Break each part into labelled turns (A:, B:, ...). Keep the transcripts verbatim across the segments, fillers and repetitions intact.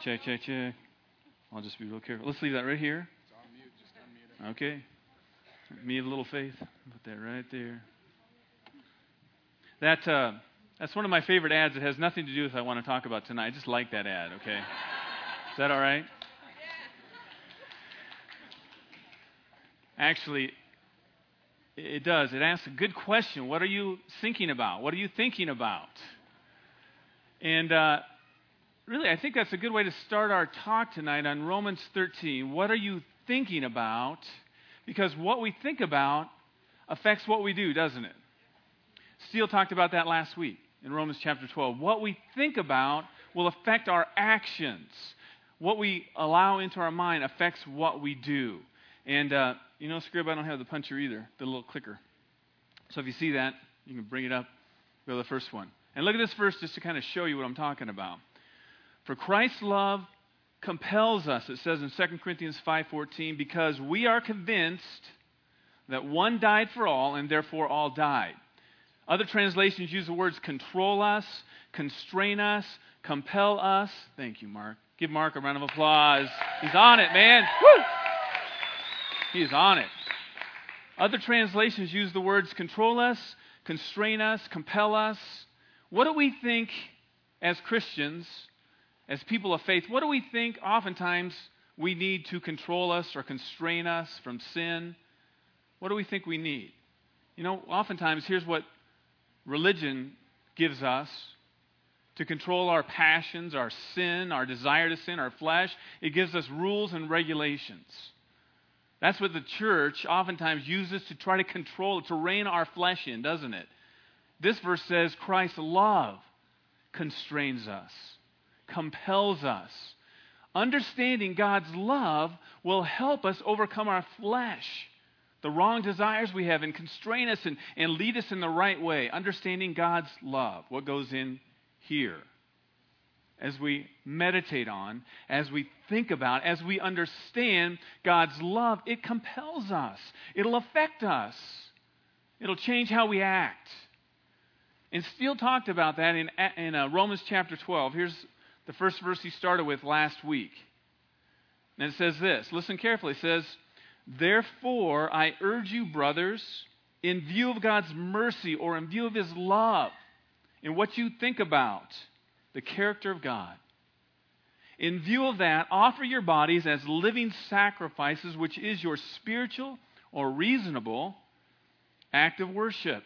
A: Check, check, check. I'll just be real careful. Let's leave that right here.
B: It's on mute. Just unmute it.
A: Okay. Me of little faith. Put that right there. That uh, that's one of my favorite ads. It has nothing to do with what I want to talk about tonight. I just like that ad, okay? Is that all right? Actually, it does. It asks a good question. What are you thinking about? What are you thinking about? And uh, really, I think that's a good way to start our talk tonight on Romans thirteen. What are you thinking about? Because what we think about affects what we do, doesn't it? Steele talked about that last week in Romans chapter twelve. What we think about will affect our actions. What we allow into our mind affects what we do. And, uh, you know, Scrib, I don't have the puncher either, the little clicker. So if you see that, you can bring it up. Go to the first one. And look at this verse just to kind of show you what I'm talking about. For Christ's love compels us, it says in Second Corinthians five fourteen, because we are convinced that one died for all, and therefore all died. Other translations use the words control us, constrain us, compel us. Thank you, Mark. Give Mark a round of applause. He's on it, man. Woo! He's on it. Other translations use the words control us, constrain us, compel us. What do we think as Christians, as people of faith, what do we think oftentimes we need to control us or constrain us from sin? What do we think we need? You know, oftentimes here's what religion gives us to control our passions, our sin, our desire to sin, our flesh. It gives us rules and regulations. That's what the church oftentimes uses to try to control, to rein our flesh in, doesn't it? This verse says Christ's love constrains us, compels us. Understanding God's love will help us overcome our flesh, the wrong desires we have, and constrain us and, and lead us in the right way. Understanding God's love, what goes in here. As we meditate on, as we think about, as we understand God's love, it compels us. It'll affect us. It'll change how we act. And Steele talked about that in, in uh, Romans chapter twelve. Here's the first verse he started with last week. And it says this. Listen carefully. It says, therefore, I urge you, brothers, in view of God's mercy or in view of His love, in what you think about the character of God. In view of that, offer your bodies as living sacrifices, which is your spiritual or reasonable act of worship.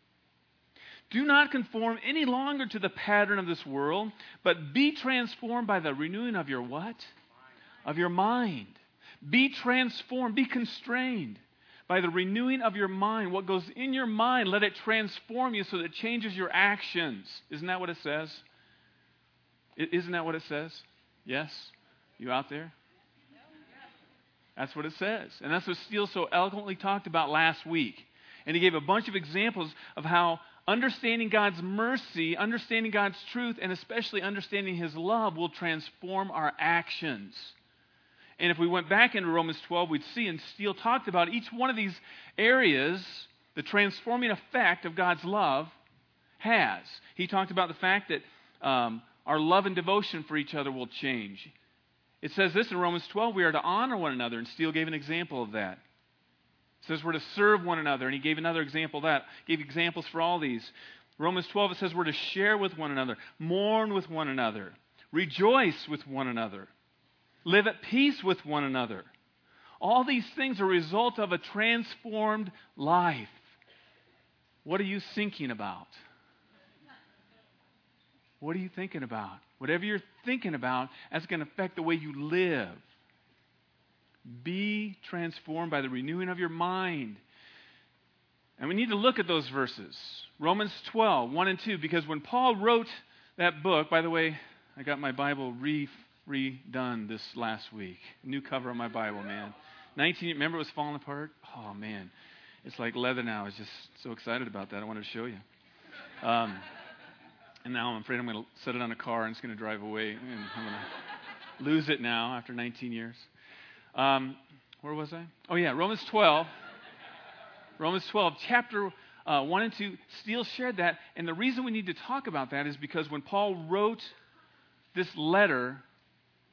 A: Do not conform any longer to the pattern of this world, but be transformed by the renewing of your what? Of your mind. Be transformed, be constrained by the renewing of your mind. What goes in your mind, let it transform you so that it changes your actions. Isn't that what it says? Isn't that what it says? Yes? You out there? That's what it says. And that's what Steele so eloquently talked about last week. And he gave a bunch of examples of how understanding God's mercy, understanding God's truth, and especially understanding His love will transform our actions. And if we went back into Romans twelve, we'd see, and Steele talked about each one of these areas, the transforming effect of God's love has. He talked about the fact that um, our love and devotion for each other will change. It says this in Romans twelve, we are to honor one another, and Steele gave an example of that. It says we're to serve one another, and he gave another example of that. Gave examples for all these. Romans twelve, it says we're to share with one another, mourn with one another, rejoice with one another, live at peace with one another. All these things are a result of a transformed life. What are you thinking about? What are you thinking about? Whatever you're thinking about, that's going to affect the way you live. Be transformed by the renewing of your mind. And we need to look at those verses. Romans twelve, one and two, because when Paul wrote that book, by the way, I got my Bible re redone this last week. New cover on my Bible, man. nineteen, remember it was falling apart? Oh, man. It's like leather now. I was just so excited about that. I wanted to show you. Um, and now I'm afraid I'm going to set it on a car and it's going to drive away. And I'm going to lose it now after nineteen years. Um, where was I? Oh, yeah, Romans twelve. Romans twelve, chapter uh, one and two. Steele shared that. And the reason we need to talk about that is because when Paul wrote this letter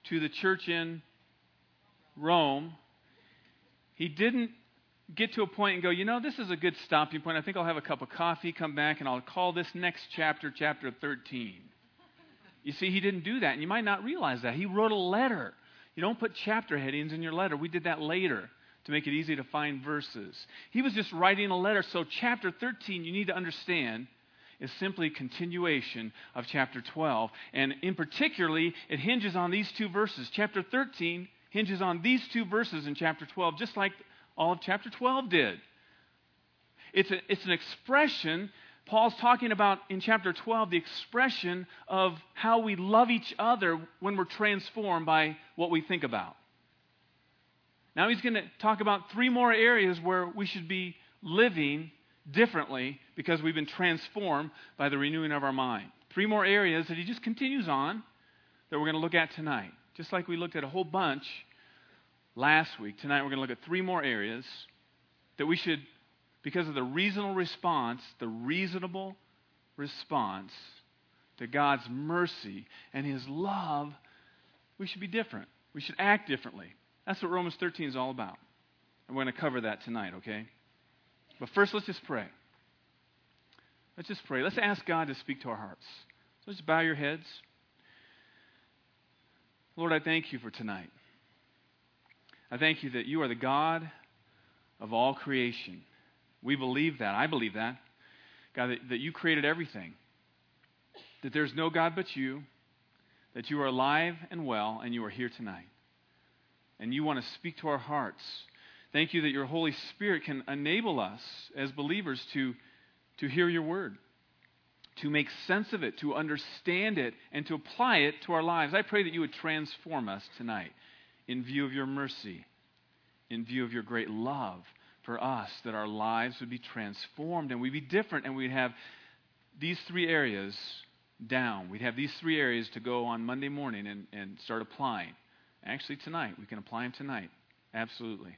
A: to the church in Rome, he didn't get to a point and go, you know, this is a good stopping point. I think I'll have a cup of coffee, come back, and I'll call this next chapter, chapter thirteen. You see, he didn't do that, and you might not realize that. He wrote a letter. You don't put chapter headings in your letter. We did that later to make it easy to find verses. He was just writing a letter. So chapter thirteen, you need to understand, is simply a continuation of chapter twelve. And in particularly, it hinges on these two verses. Chapter thirteen hinges on these two verses in chapter twelve, just like all of chapter twelve did. It's, a, it's an expression, Paul's talking about in chapter twelve, the expression of how we love each other when we're transformed by what we think about. Now he's going to talk about three more areas where we should be living differently because we've been transformed by the renewing of our mind. Three more areas that he just continues on that we're going to look at tonight. Just like we looked at a whole bunch last week, tonight we're going to look at three more areas that we should, because of the reasonable response, the reasonable response to God's mercy and His love, we should be different. We should act differently. That's what Romans thirteen is all about. And we're going to cover that tonight, okay? But first, let's just pray. Let's just pray. Let's ask God to speak to our hearts. So just bow your heads. Lord, I thank you for tonight. I thank you that you are the God of all creation. We believe that. I believe that. God, that, that you created everything. That there's no God but you. That you are alive and well, and you are here tonight. And you want to speak to our hearts. Thank you that your Holy Spirit can enable us as believers to, to hear your word, to make sense of it, to understand it, and to apply it to our lives. I pray that you would transform us tonight in view of your mercy, in view of your great love for us, that our lives would be transformed and we'd be different and we'd have these three areas down. We'd have these three areas to go on Monday morning and, and start applying. Actually, tonight. We can apply them tonight. Absolutely.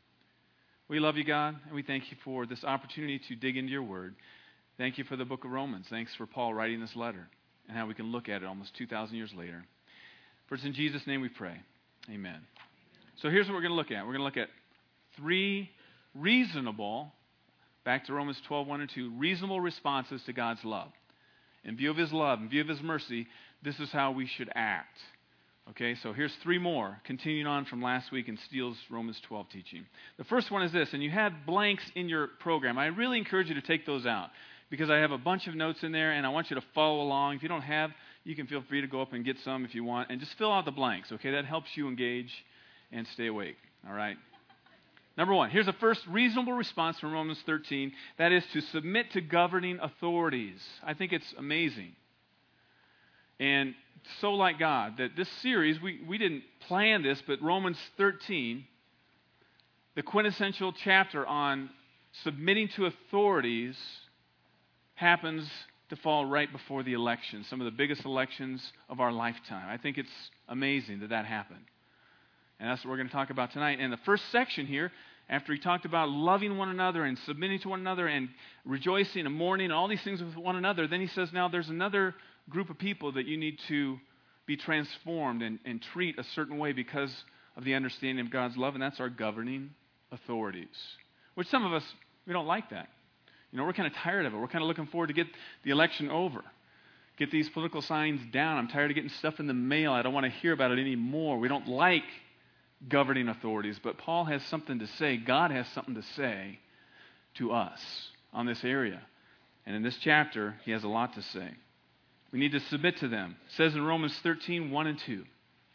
A: We love you, God, and we thank you for this opportunity to dig into your word. Thank you for the book of Romans. Thanks for Paul writing this letter and how we can look at it almost two thousand years later. For it's in Jesus' name we pray. Amen. So here's what we're going to look at. We're going to look at three reasonable, back to Romans twelve, one and two, reasonable responses to God's love. In view of His love, in view of His mercy, this is how we should act. Okay, so here's three more, continuing on from last week in Steele's Romans twelve teaching. The first one is this, and you had blanks in your program. I really encourage you to take those out because I have a bunch of notes in there, and I want you to follow along. If you don't have, you can feel free to go up and get some if you want, and just fill out the blanks, okay? That helps you engage and stay awake, all right? Number one, here's the first reasonable response from Romans thirteen. That is to submit to governing authorities. I think it's amazing. And so like God, that this series, we, we didn't plan this, but Romans thirteen, the quintessential chapter on submitting to authorities, happens to fall right before the election, some of the biggest elections of our lifetime. I think it's amazing that that happened. And that's what we're going to talk about tonight. And the first section here, after he talked about loving one another and submitting to one another and rejoicing and mourning and all these things with one another, then he says, now there's another group of people that you need to be transformed and, and treat a certain way because of the understanding of God's love, and that's our governing authorities. Which some of us, we don't like that. You know, we're kind of tired of it. We're kind of looking forward to get the election over. Get these political signs down. I'm tired of getting stuff in the mail. I don't want to hear about it anymore. We don't like governing authorities, but Paul has something to say. God has something to say to us on this area. And in this chapter, he has a lot to say. We need to submit to them. It says in Romans thirteen, one and two,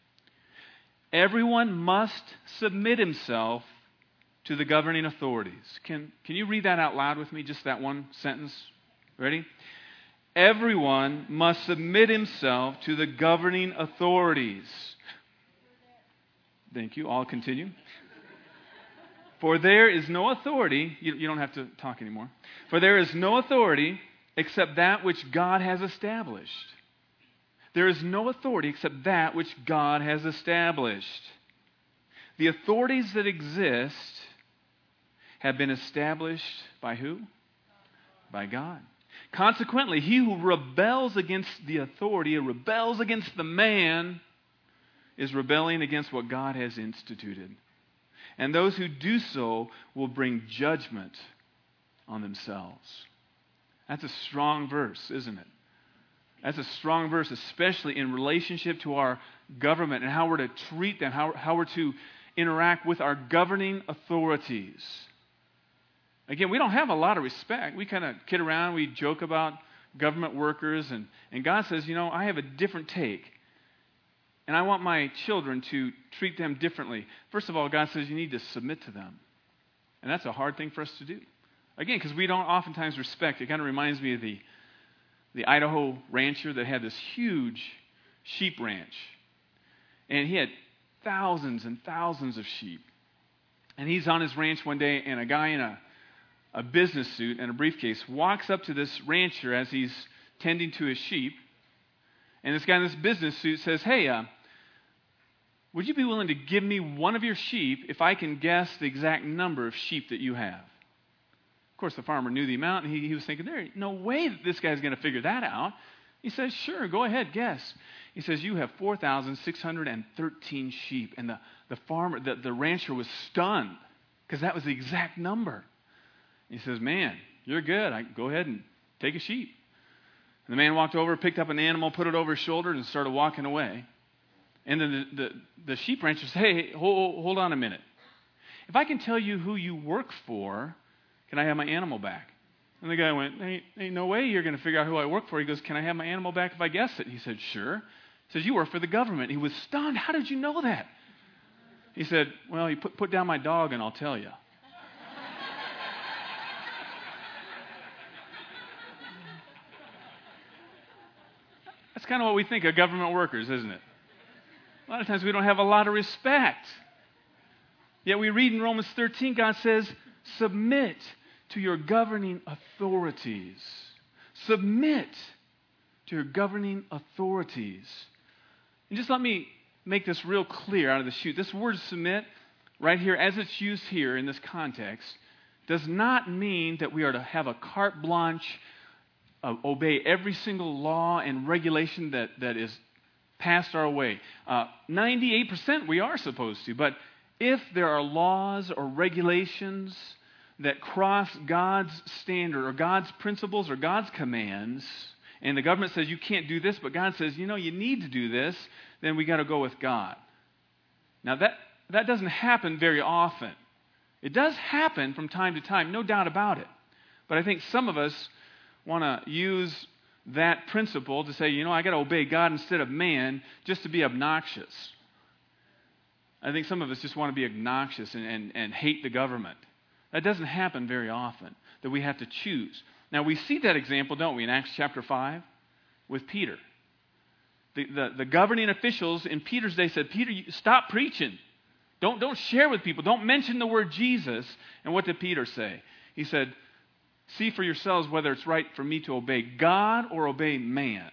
A: everyone must submit himself to the governing authorities. Can, can you read that out loud with me, just that one sentence? Ready? Everyone must submit himself to the governing authorities. Thank you. I'll continue. For there is no authority, you, you don't have to talk anymore. For there is no authority except that which God has established. There is no authority except that which God has established. The authorities that exist have been established by who? By God. Consequently, he who rebels against the authority, or rebels against the man, is rebelling against what God has instituted. And those who do so will bring judgment on themselves. That's a strong verse, isn't it? That's a strong verse, especially in relationship to our government and how we're to treat them, how, how we're to interact with our governing authorities. Again, we don't have a lot of respect. We kind of kid around, we joke about government workers, and, and God says, you know, I have a different take. And I want my children to treat them differently. First of all, God says you need to submit to them. And that's a hard thing for us to do. Again, because we don't oftentimes respect. It kind of reminds me of the, the Idaho rancher that had this huge sheep ranch. And he had thousands and thousands of sheep. And he's on his ranch one day, and a guy in a, a business suit and a briefcase walks up to this rancher as he's tending to his sheep. And this guy in this business suit says, hey, uh, would you be willing to give me one of your sheep if I can guess the exact number of sheep that you have? Of course, the farmer knew the amount, and he, he was thinking, there no way that this guy's going to figure that out. He says, sure, go ahead, guess. He says, you have four thousand six hundred thirteen sheep. And the, the farmer, the, the rancher was stunned because that was the exact number. He says, man, you're good. I, go ahead and take a sheep. And the man walked over, picked up an animal, put it over his shoulder, and started walking away. And then the, the, the sheep rancher said, hey, hold, hold on a minute. If I can tell you who you work for, can I have my animal back? And the guy went, ain't, ain't no way you're going to figure out who I work for. He goes, can I have my animal back if I guess it? He said, sure. He says, you work for the government. He was stunned. How did you know that? He said, well, you put, put down my dog and I'll tell you. That's kind of what we think of government workers, isn't it? A lot of times we don't have a lot of respect. Yet we read in Romans thirteen, God says, submit to your governing authorities. Submit to your governing authorities. And just let me make this real clear out of the chute. This word submit, right here, as it's used here in this context, does not mean that we are to have a carte blanche, uh, obey every single law and regulation that, that is passed our way. Uh, ninety-eight percent we are supposed to, but if there are laws or regulations that cross God's standard or God's principles or God's commands, and the government says you can't do this, but God says, you know, you need to do this, then we got to go with God. Now that, that doesn't happen very often. It does happen from time to time, no doubt about it. But I think some of us want to use that principle to say, you know, I got to obey God instead of man just to be obnoxious. I think some of us just want to be obnoxious and, and, and hate the government. That doesn't happen very often, that we have to choose. Now, we see that example, don't we, in Acts chapter five with Peter. The, the, the governing officials in Peter's day said, Peter, you, stop preaching. Don't, don't share with people. Don't mention the word Jesus. And what did Peter say? He said, see for yourselves whether it's right for me to obey God or obey man.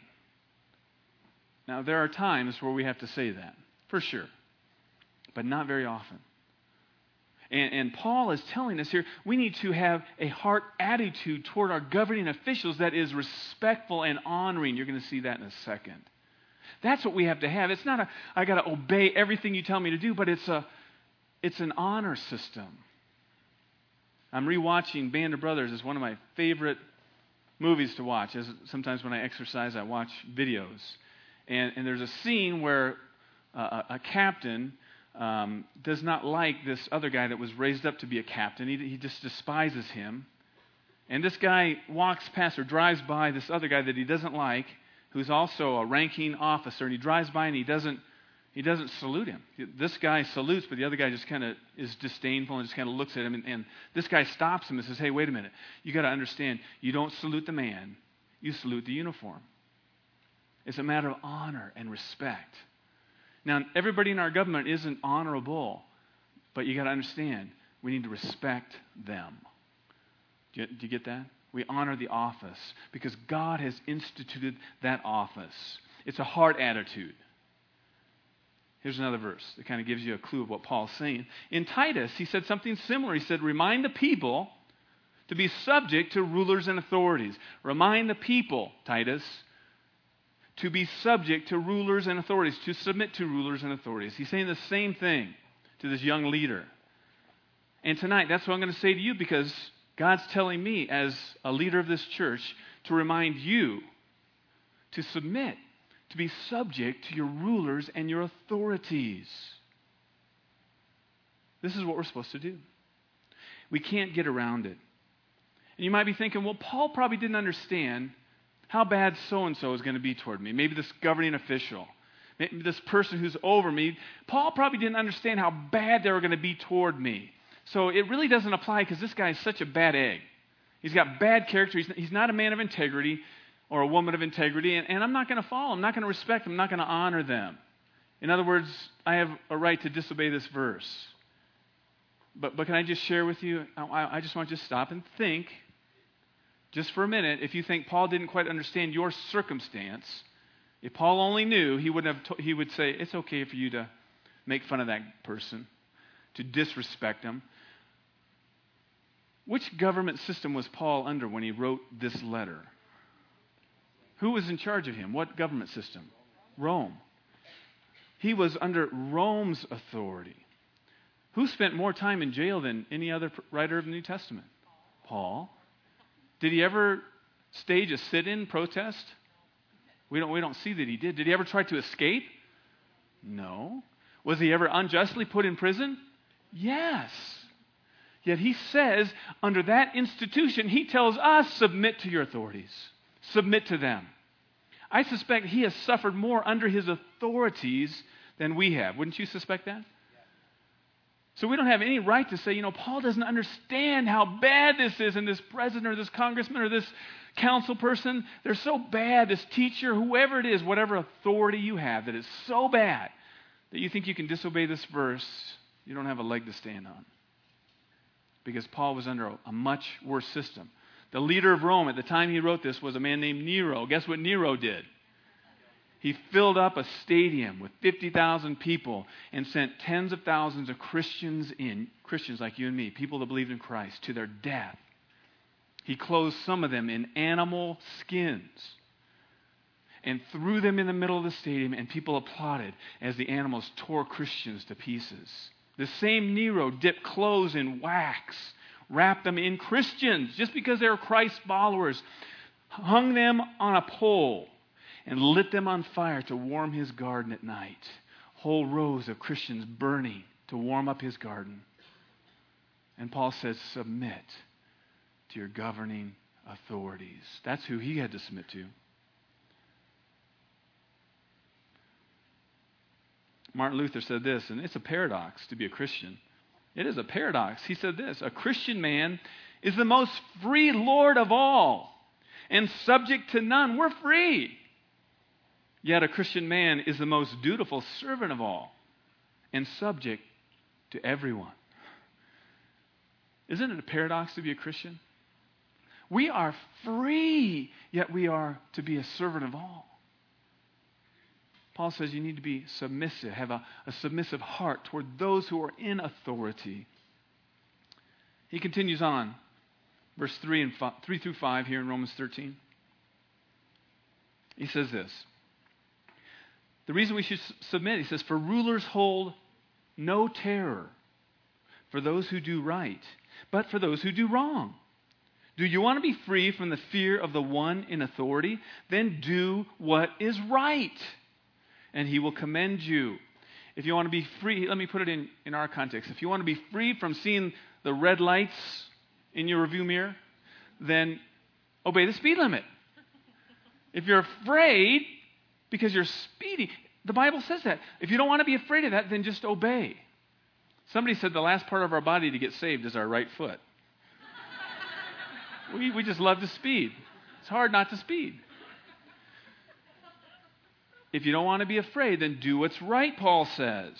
A: Now, there are times where we have to say that, for sure, but not very often. And, and Paul is telling us here, we need to have a heart attitude toward our governing officials that is respectful and honoring. You're going to see that in a second. That's what we have to have. It's not a, I got to obey everything you tell me to do, but it's a, it's an honor system. I'm rewatching Band of Brothers. It's one of my favorite movies to watch. As sometimes when I exercise, I watch videos. And, and there's a scene where uh, a, a captain um, does not like this other guy that was raised up to be a captain. He, he just despises him. And this guy walks past or drives by this other guy that he doesn't like, who's also a ranking officer. And he drives by and he doesn't He doesn't salute him. This guy salutes, but the other guy just kind of is disdainful and just kind of looks at him. And, and this guy stops him and says, hey, wait a minute. You got to understand, you don't salute the man. You salute the uniform. It's a matter of honor and respect. Now, everybody in our government isn't honorable, but you got to understand, we need to respect them. Do you, do you get that? We honor the office because God has instituted that office. It's a heart attitude. Here's another verse that kind of gives you a clue of what Paul's saying. In Titus, he said something similar. He said, remind the people to be subject to rulers and authorities. Remind the people, Titus, to be subject to rulers and authorities, to submit to rulers and authorities. He's saying the same thing to this young leader. And tonight, that's what I'm going to say to you, because God's telling me as a leader of this church to remind you to submit, to be subject to your rulers and your authorities. This is what we're supposed to do. We can't get around it. And you might be thinking, well, Paul probably didn't understand how bad so-and-so is going to be toward me. Maybe this governing official, maybe this person who's over me. Paul probably didn't understand how bad they were going to be toward me. So it really doesn't apply because this guy is such a bad egg. He's got bad character. He's, he's not a man of integrity or a woman of integrity, and, and I'm not going to follow him. I'm not going to respect them. I'm not going to honor them. In other words, I have a right to disobey this verse. But, but can I just share with you, I, I just want you to stop and think, just for a minute, if you think Paul didn't quite understand your circumstance, if Paul only knew, he wouldn't have. To, he would say, it's okay for you to make fun of that person, to disrespect him. Which government system was Paul under when he wrote this letter? Who was in charge of him? What government system? Rome. He was under Rome's authority. Who spent more time in jail than any other writer of the New Testament? Paul. Did he ever stage a sit-in protest? We don't, we don't see that he did. Did he ever try to escape? No. Was he ever unjustly put in prison? Yes. Yet he says, under that institution, he tells us, submit to your authorities. Submit to them. I suspect he has suffered more under his authorities than we have. Wouldn't you suspect that? So we don't have any right to say, you know, Paul doesn't understand how bad this is, and this president or this congressman or this council person, they're so bad, this teacher, whoever it is, whatever authority you have, that is so bad that you think you can disobey this verse, you don't have a leg to stand on. Because Paul was under a, a much worse system. The leader of Rome at the time he wrote this was a man named Nero. Guess what Nero did? He filled up a stadium with fifty thousand people and sent tens of thousands of Christians in, Christians like you and me, people that believed in Christ, to their death. He clothed some of them in animal skins and threw them in the middle of the stadium, and people applauded as the animals tore Christians to pieces. The same Nero dipped clothes in wax, wrapped them in Christians just because they were Christ followers, hung them on a pole, and lit them on fire to warm his garden at night. Whole rows of Christians burning to warm up his garden. And Paul says, submit to your governing authorities. That's who he had to submit to. Martin Luther said this, and it's a paradox to be a Christian. It is a paradox. He said this, a Christian man is the most free Lord of all and subject to none. We're free. Yet a Christian man is the most dutiful servant of all and subject to everyone. Isn't it a paradox to be a Christian? We are free, yet we are to be a servant of all. Paul says you need to be submissive, have a, a submissive heart toward those who are in authority. He continues on, verse three and five, three through five here in Romans thirteen. He says this. The reason we should submit, he says, for rulers hold no terror for those who do right, but for those who do wrong. Do you want to be free from the fear of the one in authority? Then do what is right, and he will commend you. If you want to be free, let me put it in, in our context. If you want to be free from seeing the red lights in your review mirror, then obey the speed limit. If you're afraid because you're speedy, the Bible says that. If you don't want to be afraid of that, then just obey. Somebody said the last part of our body to get saved is our right foot. we, we just love to speed. It's hard not to speed. If you don't want to be afraid, then do what's right, Paul says.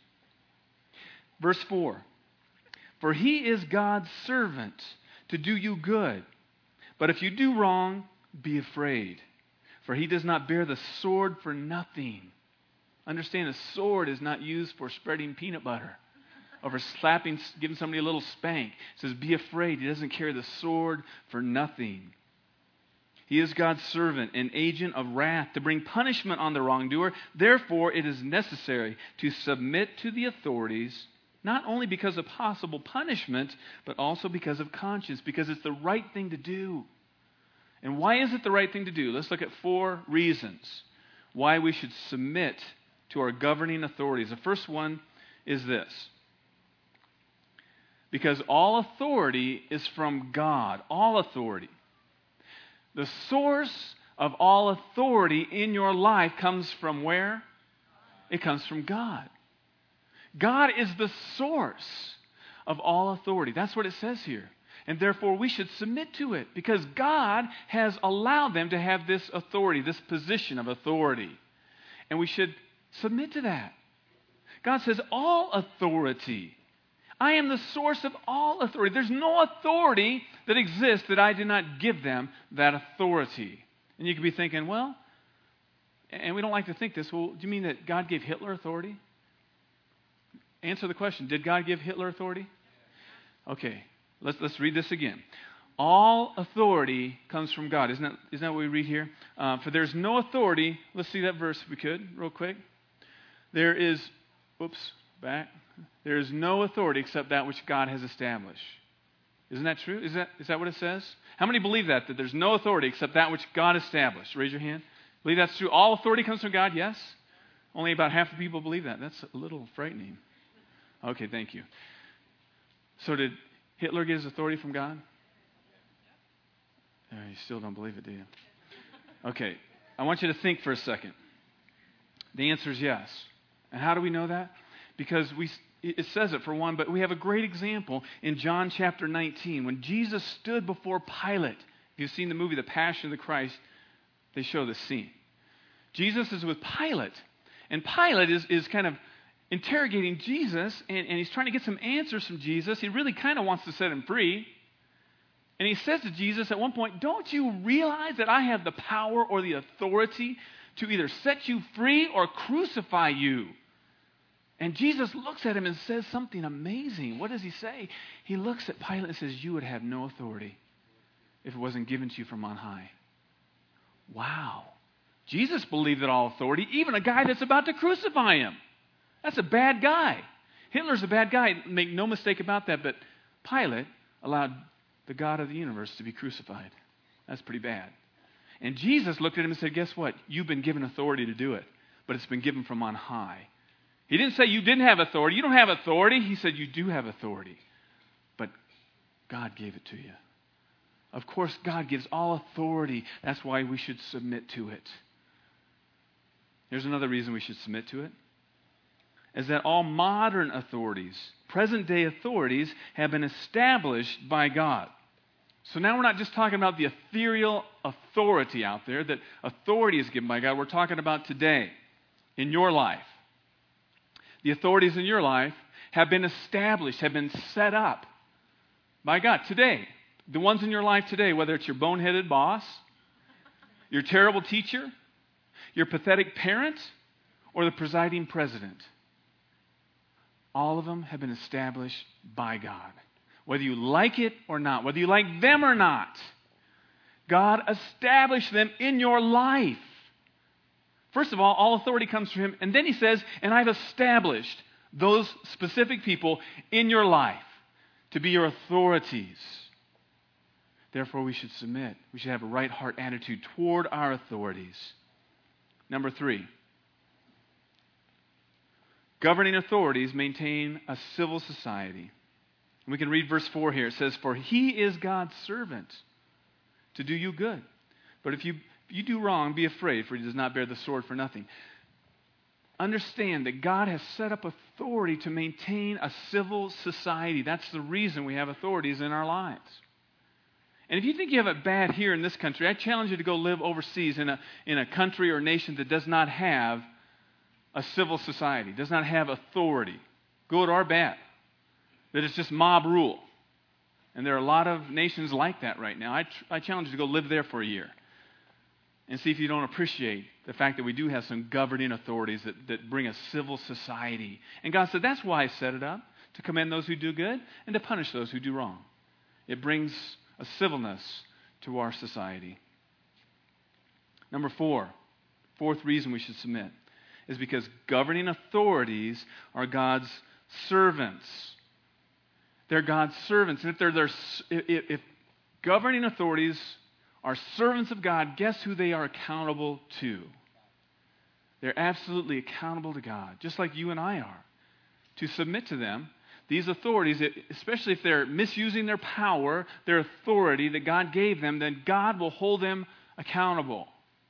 A: Verse four. For he is God's servant to do you good. But if you do wrong, be afraid. For he does not bear the sword for nothing. Understand, a sword is not used for spreading peanut butter or for slapping, giving somebody a little spank. It says, be afraid. He doesn't carry the sword for nothing. He is God's servant, an agent of wrath to bring punishment on the wrongdoer. Therefore, it is necessary to submit to the authorities, not only because of possible punishment, but also because of conscience, because it's the right thing to do. And why is it the right thing to do? Let's look at four reasons why we should submit to our governing authorities. The first one is this: because all authority is from God. All authority. The source of all authority in your life comes from where? It comes from God. God is the source of all authority. That's what it says here. And therefore we should submit to it because God has allowed them to have this authority, this position of authority. And we should submit to that. God says all authority. I am the source of all authority. There's no authority that exists that I did not give them that authority. And you could be thinking, well, and we don't like to think this, well, do you mean that God gave Hitler authority? Answer the question. Did God give Hitler authority? Okay, let's let's read this again. All authority comes from God. Isn't that, isn't that what we read here? Uh, for there's no authority. Let's see that verse if we could, real quick. There is, oops, back. There is no authority except that which God has established. Isn't that true? Is that is that what it says? How many believe that? That there's no authority except that which God established? Raise your hand. Believe that's true? All authority comes from God? Yes? Only about half the people believe that. That's a little frightening. Okay, thank you. So did Hitler get his authority from God? Oh, you still don't believe it, do you? Okay, I want you to think for a second. The answer is yes. And how do we know that? Because we it says it for one, but we have a great example in John chapter nineteen. When Jesus stood before Pilate, if you've seen the movie The Passion of the Christ, they show this scene. Jesus is with Pilate, and Pilate is, is kind of interrogating Jesus, and, and he's trying to get some answers from Jesus. He really kind of wants to set him free. And he says to Jesus at one point, don't you realize that I have the power or the authority to either set you free or crucify you? And Jesus looks at him and says something amazing. What does he say? He looks at Pilate and says, you would have no authority if it wasn't given to you from on high. Wow. Jesus believed that all authority, even a guy that's about to crucify him. That's a bad guy. Hitler's a bad guy. Make no mistake about that. But Pilate allowed the God of the universe to be crucified. That's pretty bad. And Jesus looked at him and said, guess what? You've been given authority to do it, but it's been given from on high. He didn't say you didn't have authority. You don't have authority. He said you do have authority, but God gave it to you. Of course, God gives all authority. That's why we should submit to it. Here's another reason we should submit to it. Is that all modern authorities, present-day authorities, have been established by God. So now we're not just talking about the ethereal authority out there, that authority is given by God. We're talking about today, in your life. The authorities in your life have been established, have been set up by God today. The ones in your life today, whether it's your boneheaded boss, your terrible teacher, your pathetic parent, or the presiding president. All of them have been established by God. Whether you like it or not, whether you like them or not, God established them in your life. First of all, all authority comes from Him. And then He says, and I've established those specific people in your life to be your authorities. Therefore, we should submit. We should have a right heart attitude toward our authorities. Number three. Governing authorities maintain a civil society. We can read verse four here. It says, for He is God's servant to do you good. But if you, if you do wrong, be afraid, for He does not bear the sword for nothing. Understand that God has set up authority to maintain a civil society. That's the reason we have authorities in our lives. And if you think you have it bad here in this country, I challenge you to go live overseas in a, in a country or nation that does not have a civil society, does not have authority. Good or bad. That it's just mob rule. And there are a lot of nations like that right now. I, tr- I challenge you to go live there for a year and see if you don't appreciate the fact that we do have some governing authorities that, that bring a civil society. And God said, that's why I set it up, to commend those who do good and to punish those who do wrong. It brings a civilness to our society. Number four, fourth reason we should submit is because governing authorities are God's servants. They're God's servants. And if they're their, if, if governing authorities are servants of God, guess who they are accountable to? They're absolutely accountable to God, just like you and I are. To submit to them, these authorities, especially if they're misusing their power, their authority that God gave them, then God will hold them accountable.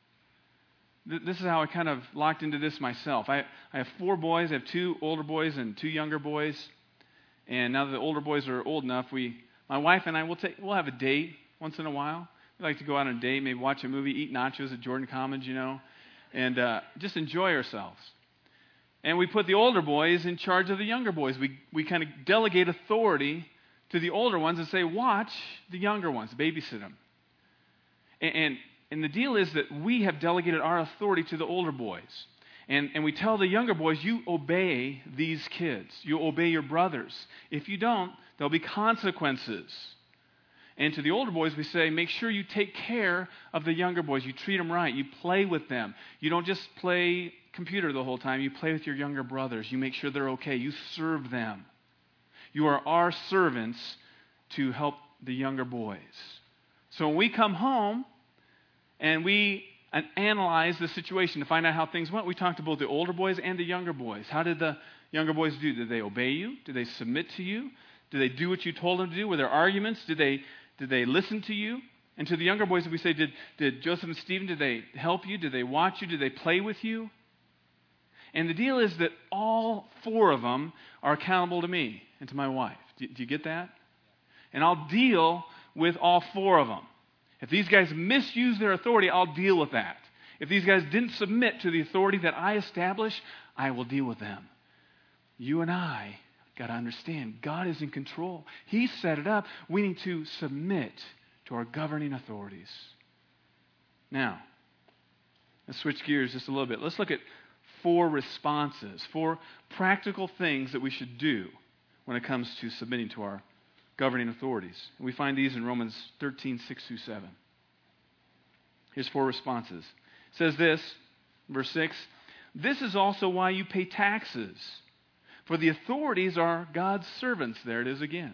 A: This is how I kind of locked into this myself. I, I have four boys. I have two older boys and two younger boys. And now that the older boys are old enough, we, my wife and I, will take, we'll have a date once in a while. We like to go out on a date, maybe watch a movie, eat nachos at Jordan Commons, you know, and uh, just enjoy ourselves. And we put the older boys in charge of the younger boys. We we kind of delegate authority to the older ones and say, watch the younger ones, babysit them. And, and, and the deal is that we have delegated our authority to the older boys. And, and we tell the younger boys, you obey these kids. You obey your brothers. If you don't, there'll be consequences. And to the older boys, we say, make sure you take care of the younger boys. You treat them right. You play with them. You don't just play computer the whole time. You play with your younger brothers. You make sure they're okay. You serve them. You are our servants to help the younger boys. So when we come home and we analyze the situation to find out how things went, we talked to both the older boys and the younger boys. How did the younger boys do? Did they obey you? Did they submit to you? Did they do what you told them to do? Were there arguments? Did they did they listen to you? And to the younger boys, we say, did, did Joseph and Stephen, did they help you? Did they watch you? Did they play with you? And the deal is that all four of them are accountable to me and to my wife. Do, do you get that? And I'll deal with all four of them. If these guys misuse their authority, I'll deal with that. If these guys didn't submit to the authority that I establish, I will deal with them. You and I got to understand, God is in control. He set it up. We need to submit to our governing authorities. Now, let's switch gears just a little bit. Let's look at four responses, four practical things that we should do when it comes to submitting to our governing authorities. And we find these in Romans thirteen, six through seven. Here's four responses. It says this, verse six, this is also why you pay taxes, for the authorities are God's servants. There it is again.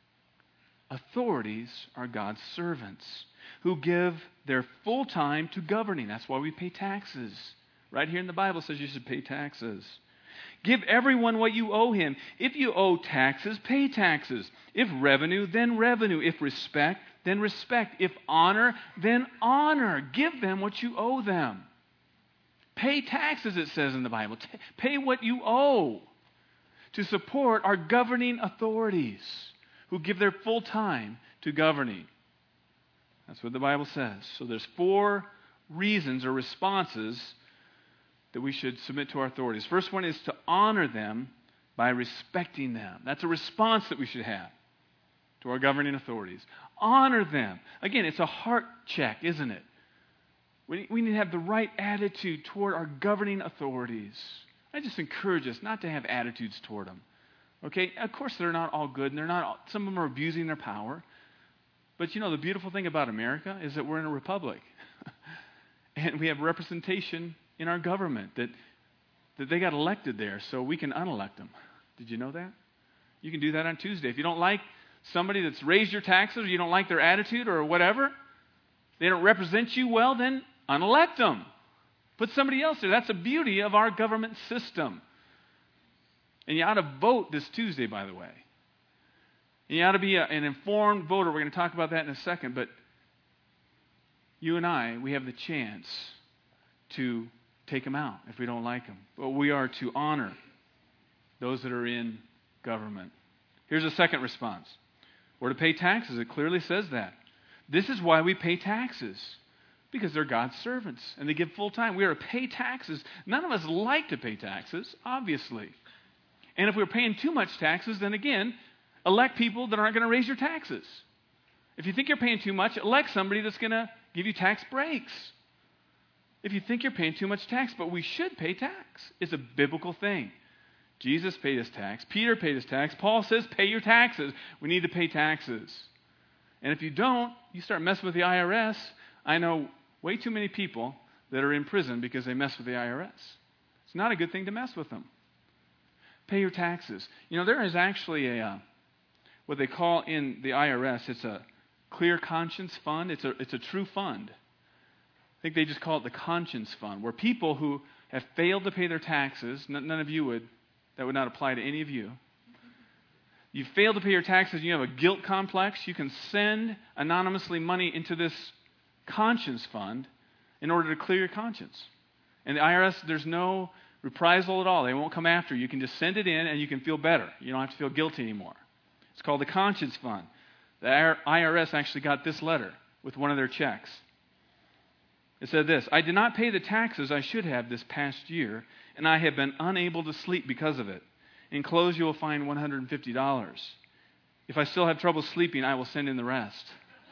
A: Authorities are God's servants who give their full time to governing. That's why we pay taxes. Right here in the Bible says you should pay taxes. Give everyone what you owe him. If you owe taxes, pay taxes. If revenue, then revenue. If respect, then respect. If honor, then honor. Give them what you owe them. Pay taxes, it says in the Bible. T- pay what you owe to support our governing authorities who give their full time to governing. That's what the Bible says. So there's four reasons or responses that we should submit to our authorities. First one is to honor them by respecting them. That's a response that we should have to our governing authorities. Honor them. Again, it's a heart check, isn't it? We, we need to have the right attitude toward our governing authorities. I just encourage us not to have attitudes toward them. Okay? Of course, they're not all good, and they're not all, some of them are abusing their power. But you know, the beautiful thing about America is that we're in a republic. And we have representation in our government that, that they got elected there so we can unelect them. Did you know that? You can do that on Tuesday. If you don't like somebody that's raised your taxes, or you don't like their attitude or whatever, they don't represent you well, then unelect them. Put somebody else there. That's the beauty of our government system. And you ought to vote this Tuesday, by the way. And you ought to be a, an informed voter. We're going to talk about that in a second. But you and I, we have the chance to take them out if we don't like them. But we are to honor those that are in government. Here's a second response. We're to pay taxes. It clearly says that. This is why we pay taxes. Because they're God's servants and they give full time. We are to pay taxes. None of us like to pay taxes, obviously. And if we're paying too much taxes, then again, elect people that aren't going to raise your taxes. If you think you're paying too much, elect somebody that's going to give you tax breaks. If you think you're paying too much tax, but we should pay tax. It's a biblical thing. Jesus paid his tax. Peter paid his tax. Paul says pay your taxes. We need to pay taxes. And if you don't, you start messing with the I R S. I know way too many people that are in prison because they mess with the I R S. It's not a good thing to mess with them. Pay your taxes. You know, there is actually a uh, what they call in the I R S, it's a clear conscience fund. It's a it's a true fund. I think they just call it the conscience fund, where people who have failed to pay their taxes, none, none of you would, that would not apply to any of you. You failed to pay your taxes, and you have a guilt complex, you can send anonymously money into this conscience fund in order to clear your conscience. And the I R S, there's no reprisal at all. They won't come after you. You can just send it in and you can feel better. You don't have to feel guilty anymore. It's called the conscience fund. The I R S actually got this letter with one of their checks. It said this: I did not pay the taxes I should have this past year, and I have been unable to sleep because of it. Enclosed you will find one hundred fifty dollars. If I still have trouble sleeping, I will send in the rest.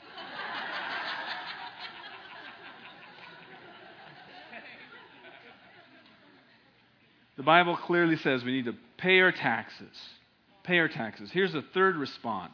A: The Bible clearly says we need to pay our taxes. Pay our taxes. Here's the third response.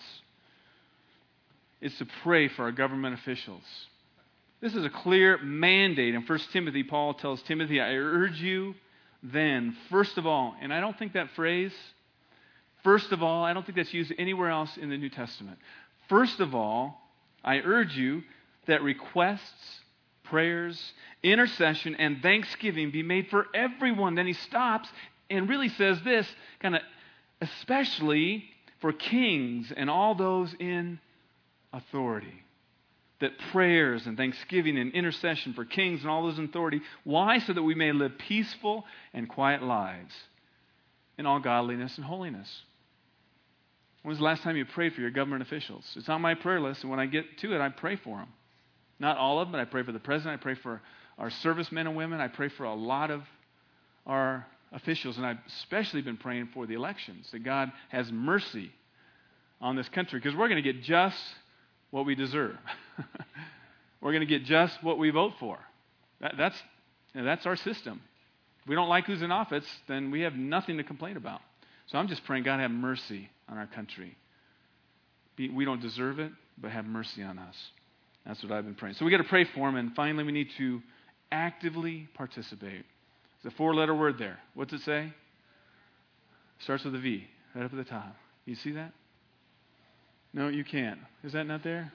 A: It's to pray for our government officials. This is a clear mandate. In First Timothy, Paul tells Timothy, I urge you then, first of all, and I don't think that phrase, first of all, I don't think that's used anywhere else in the New Testament. First of all, I urge you that requests, prayers, intercession, and thanksgiving be made for everyone. Then he stops and really says this, kind of especially for kings and all those in authority. That prayers and thanksgiving and intercession for kings and all those in authority. Why? So that we may live peaceful and quiet lives in all godliness and holiness. When was the last time you prayed for your government officials? It's on my prayer list, and when I get to it, I pray for them. Not all of them, but I pray for the president. I pray for our servicemen and women. I pray for a lot of our officials, and I've especially been praying for the elections, that God has mercy on this country, because we're going to get just what we deserve. We're going to get just what we vote for. That, that's, you know, that's our system. If we don't like who's in office, then we have nothing to complain about. So I'm just praying God have mercy on our country. Be, we don't deserve it, but have mercy on us. That's what I've been praying. So we got to pray for them, and finally we need to actively participate. It's a four-letter word there. What's it say? Starts with a V, right up at the top. You see that? No, you can't. Is that not there?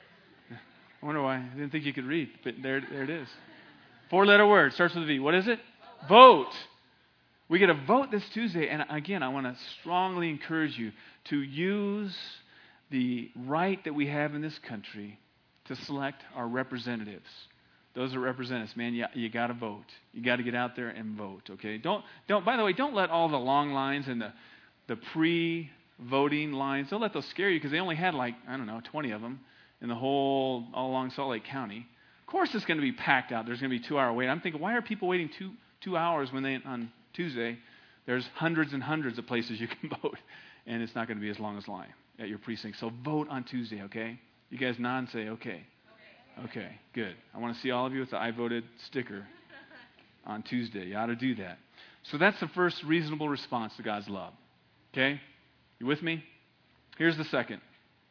A: I wonder why. I didn't think you could read, but there, there it is. Four-letter word, starts with a V. What is it? Vote. We get to vote this Tuesday, and again, I want to strongly encourage you to use the right that we have in this country to select our representatives. Those that represent us, man, you, you got to vote. You got to get out there and vote, okay? Don't, don't. By the way, don't let all the long lines and the, the pre-voting lines, don't let those scare you, because they only had like, I don't know, twenty of them in the whole, all along Salt Lake County. Of course it's going to be packed out. There's going to be a two-hour wait. I'm thinking, why are people waiting two two hours when they, on Tuesday, there's hundreds and hundreds of places you can vote, and it's not going to be as long as line at your precinct. So vote on Tuesday, okay? You guys nod and say, okay. Okay, good. I want to see all of you with the I voted sticker on Tuesday. You ought to do that. So that's the first reasonable response to God's love. Okay? You with me? Here's the second.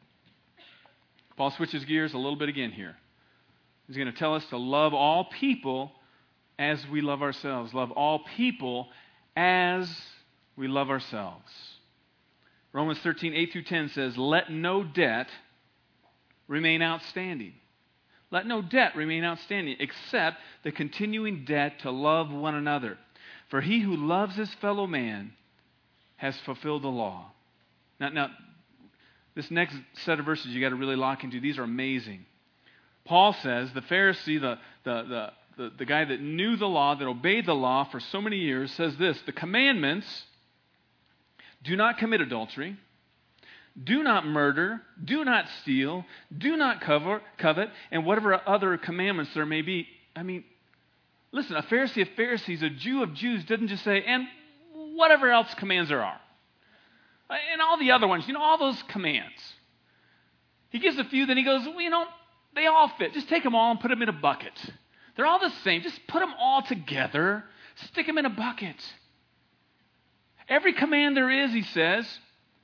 A: Paul switches gears a little bit again here. He's going to tell us to love all people as we love ourselves. Love all people as we love ourselves. Romans thirteen, eight through ten says, let no debt remain outstanding. Let no debt remain outstanding, except the continuing debt to love one another. For he who loves his fellow man has fulfilled the law. Now, now this next set of verses you got to really lock into. These are amazing. Paul says, the Pharisee, the, the, the, the, the guy that knew the law, that obeyed the law for so many years, says this: the commandments, do not commit adultery, do not murder, do not steal, do not cover, covet, and whatever other commandments there may be. I mean, listen, a Pharisee of Pharisees, a Jew of Jews, doesn't just say, and whatever else commands there are. And all the other ones, you know, all those commands. He gives a few, then he goes, well, you know, they all fit. Just take them all and put them in a bucket. They're all the same. Just put them all together. Stick them in a bucket. Every command there is, he says,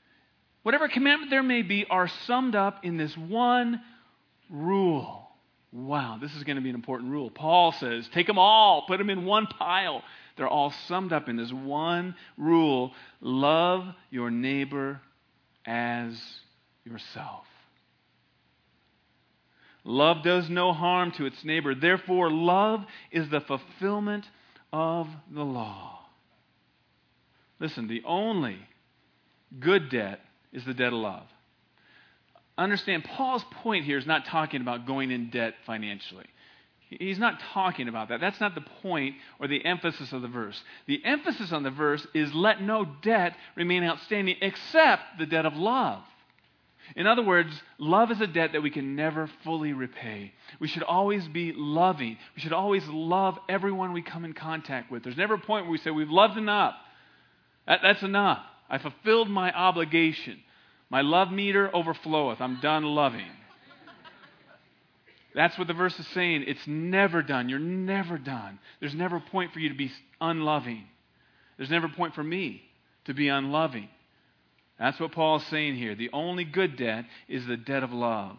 A: whatever commandment there may be, are summed up in this one rule. Wow, this is going to be an important rule. Paul says, take them all, put them in one pile. They're all summed up in this one rule: love your neighbor as yourself. Love does no harm to its neighbor. Therefore, love is the fulfillment of the law. Listen, the only good debt is the debt of love. Understand, Paul's point here is not talking about going in debt financially. He's not talking about that. That's not the point or the emphasis of the verse. The emphasis on the verse is let no debt remain outstanding except the debt of love. In other words, love is a debt that we can never fully repay. We should always be loving. We should always love everyone we come in contact with. There's never a point where we say, we've loved enough. That, that's enough. I fulfilled my obligation. My love meter overfloweth. I'm done loving. That's what the verse is saying. It's never done. You're never done. There's never a point for you to be unloving. There's never a point for me to be unloving. That's what Paul is saying here. The only good debt is the debt of love.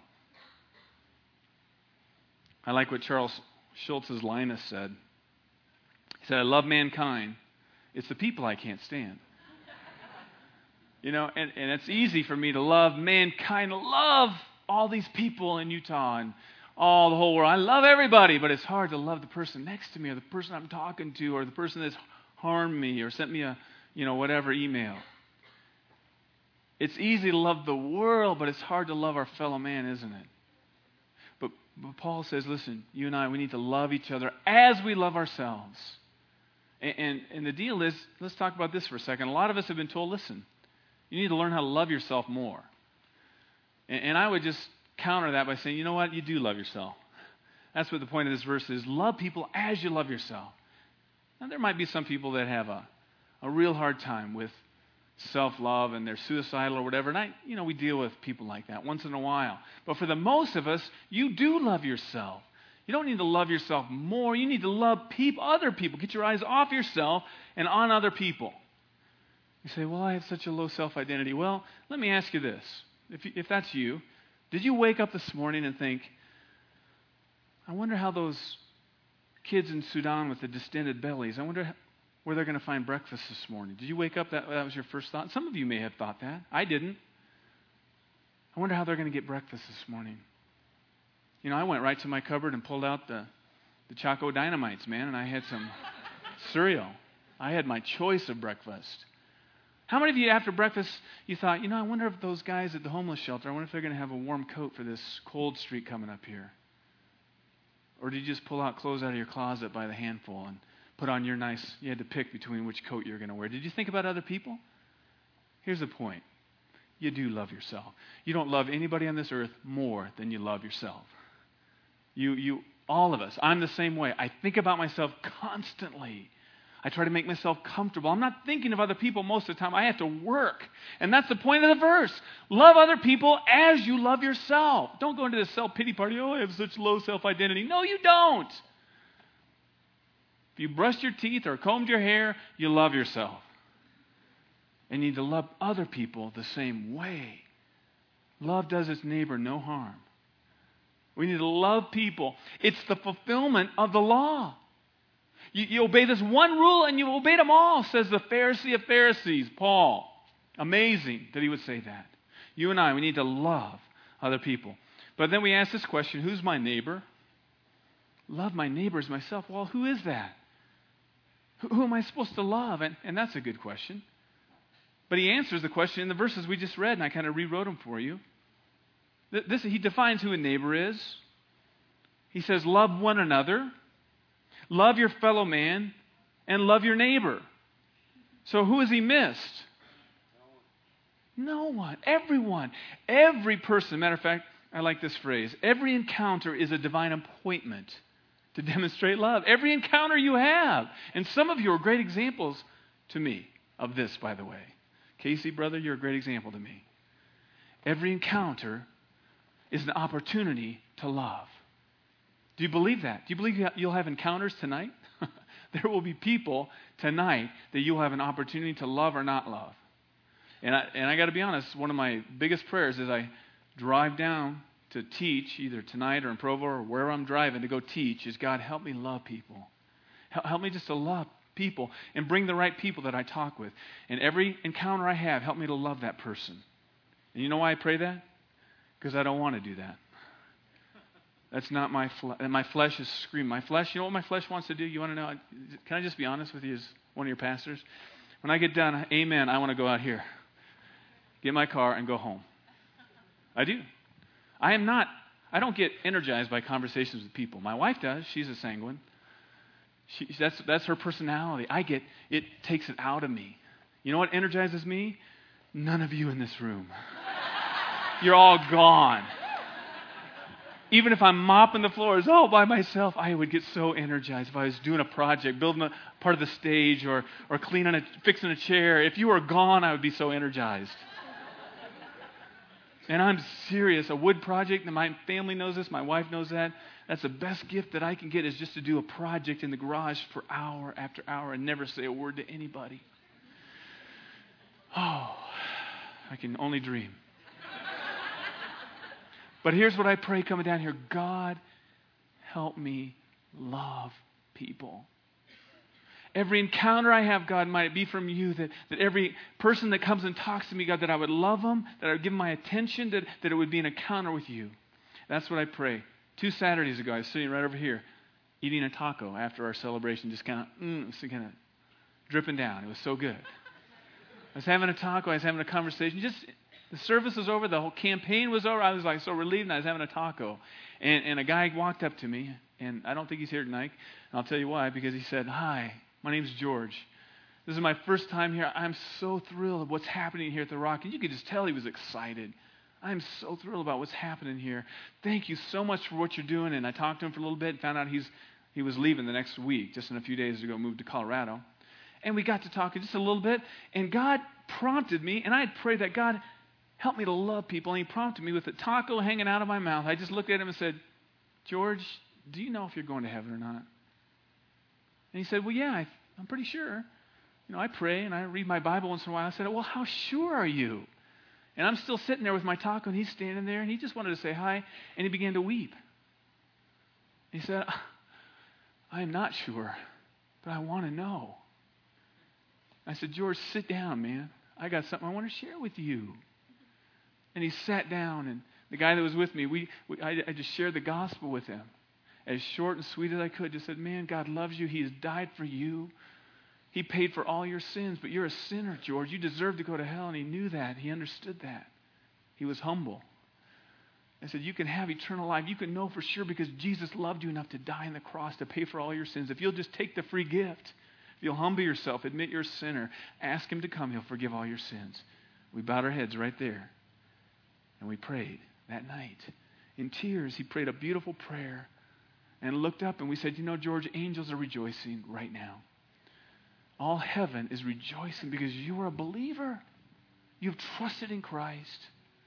A: I like what Charles Schultz's Linus said. He said, I love mankind. It's the people I can't stand. You know, and, and it's easy for me to love mankind, love all these people in Utah and all the whole world. I love everybody, but it's hard to love the person next to me or the person I'm talking to or the person that's harmed me or sent me a, you know, whatever email. It's easy to love the world, but it's hard to love our fellow man, isn't it? But, but Paul says, listen, you and I, we need to love each other as we love ourselves. And, and, and the deal is, let's talk about this for a second. A lot of us have been told, listen, you need to learn how to love yourself more. And, and I would just counter that by saying, you know what? You do love yourself. That's what the point of this verse is. Love people as you love yourself. Now, there might be some people that have a, a real hard time with self-love and they're suicidal or whatever. And I, you know, we deal with people like that once in a while. But for the most of us, you do love yourself. You don't need to love yourself more. You need to love people, other people. Get your eyes off yourself and on other people. You say, well, I have such a low self-identity. Well, let me ask you this. If, you, if that's you, did you wake up this morning and think, I wonder how those kids in Sudan with the distended bellies, I wonder where they're going to find breakfast this morning? Did you wake up, that, that was your first thought? Some of you may have thought that. I didn't. I wonder how they're going to get breakfast this morning. You know, I went right to my cupboard and pulled out the, the Choco Dynamites, man, and I had some cereal. I had my choice of breakfast. How many of you, after breakfast, you thought, you know, I wonder if those guys at the homeless shelter, I wonder if they're going to have a warm coat for this cold streak coming up here? Or did you just pull out clothes out of your closet by the handful and put on your nice, you had to pick between which coat you're going to wear? Did you think about other people? Here's the point. You do love yourself. You don't love anybody on this earth more than you love yourself. You, you, all of us, I'm the same way. I think about myself constantly. I try to make myself comfortable. I'm not thinking of other people most of the time. I have to work. And that's the point of the verse. Love other people as you love yourself. Don't go into this self-pity party. Oh, I have such low self-identity. No, you don't. If you brushed your teeth or combed your hair, you love yourself. And you need to love other people the same way. Love does its neighbor no harm. We need to love people. It's the fulfillment of the law. You, you obey this one rule and you obey them all, says the Pharisee of Pharisees, Paul. Amazing that he would say that. You and I, we need to love other people. But then we ask this question, who's my neighbor? Love my neighbor as myself. Well, who is that? Who, who am I supposed to love? And, and that's a good question. But he answers the question in the verses we just read, and I kind of rewrote them for you. This, he defines who a neighbor is. He says, love one another. Love your fellow man and love your neighbor. So who has he missed? No one. Everyone. Every person. Matter of fact, I like this phrase. Every encounter is a divine appointment to demonstrate love. Every encounter you have. And some of you are great examples to me of this, by the way. Casey, brother, you're a great example to me. Every encounter is an opportunity to love. Do you believe that? Do you believe you'll have encounters tonight? There will be people tonight that you'll have an opportunity to love or not love. And I, and I got to be honest, one of my biggest prayers as I drive down to teach, either tonight or in Provo or wherever I'm driving to go teach, is God, help me love people. Help me just to love people and bring the right people that I talk with. And every encounter I have, help me to love that person. And you know why I pray that? Because I don't want to do that. That's not my flesh. My flesh is screaming. My flesh, you know what my flesh wants to do? You want to know? Can I just be honest with you as one of your pastors? When I get done, amen, I want to go out here, get my car, and go home. I do. I am not, I don't get energized by conversations with people. My wife does. She's a sanguine. She, that's, that's her personality. I get, it takes it out of me. You know what energizes me? None of you in this room. You're all gone. Even if I'm mopping the floors all by myself, I would get so energized if I was doing a project, building a part of the stage or, or cleaning, a, fixing a chair. If you were gone, I would be so energized. And I'm serious. A wood project, and my family knows this, my wife knows that. That's the best gift that I can get, is just to do a project in the garage for hour after hour and never say a word to anybody. Oh, I can only dream. But here's what I pray coming down here. God, help me love people. Every encounter I have, God, might it be from you, that, that every person that comes and talks to me, God, that I would love them, that I would give them my attention, that, that it would be an encounter with you. That's what I pray. Two Saturdays ago, I was sitting right over here eating a taco after our celebration, just kind of, mm, just kind of dripping down. It was so good. I was having a taco, I was having a conversation. Just the service was over, the whole campaign was over. I was like so relieved, and I was having a taco. And, and a guy walked up to me, and I don't think he's here tonight. And I'll tell you why, because he said, "Hi, my name's George. This is my first time here. I'm so thrilled of what's happening here at the Rock." And you could just tell he was excited. I'm so thrilled about what's happening here. Thank you so much for what you're doing. And I talked to him for a little bit and found out he's he was leaving the next week, just in a few days ago, moved to Colorado. And we got to talking just a little bit. And God prompted me, and I had prayed that, God, help me to love people. And he prompted me with a taco hanging out of my mouth. I just looked at him and said, "George, do you know if you're going to heaven or not?" And he said, "Well, yeah, I, I'm pretty sure. You know, I pray and I read my Bible once in a while." I said, "Well, how sure are you?" And I'm still sitting there with my taco, and he's standing there, and he just wanted to say hi, and he began to weep. He said, "I am not sure, but I want to know." I said, "George, sit down, man. I got something I want to share with you." And he sat down, and the guy that was with me, we, we I, I just shared the gospel with him. As short and sweet as I could, just said, "Man, God loves you. He has died for you. He paid for all your sins, but you're a sinner, George. You deserve to go to hell." And he knew that. He understood that. He was humble. I said, "You can have eternal life. You can know for sure because Jesus loved you enough to die on the cross to pay for all your sins. If you'll just take the free gift, if you'll humble yourself, admit you're a sinner, ask him to come, he'll forgive all your sins." We bowed our heads right there. And we prayed that night. In tears, he prayed a beautiful prayer and looked up, and we said, "You know, George, angels are rejoicing right now. All heaven is rejoicing because you are a believer. You've trusted in Christ."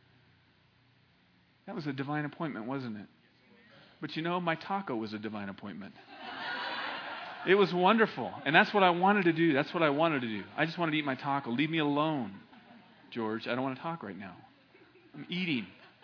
A: That was a divine appointment, wasn't it? But you know, my taco was a divine appointment. It was wonderful. And that's what I wanted to do. That's what I wanted to do. I just wanted to eat my taco. Leave me alone, George. I don't want to talk right now. I'm eating.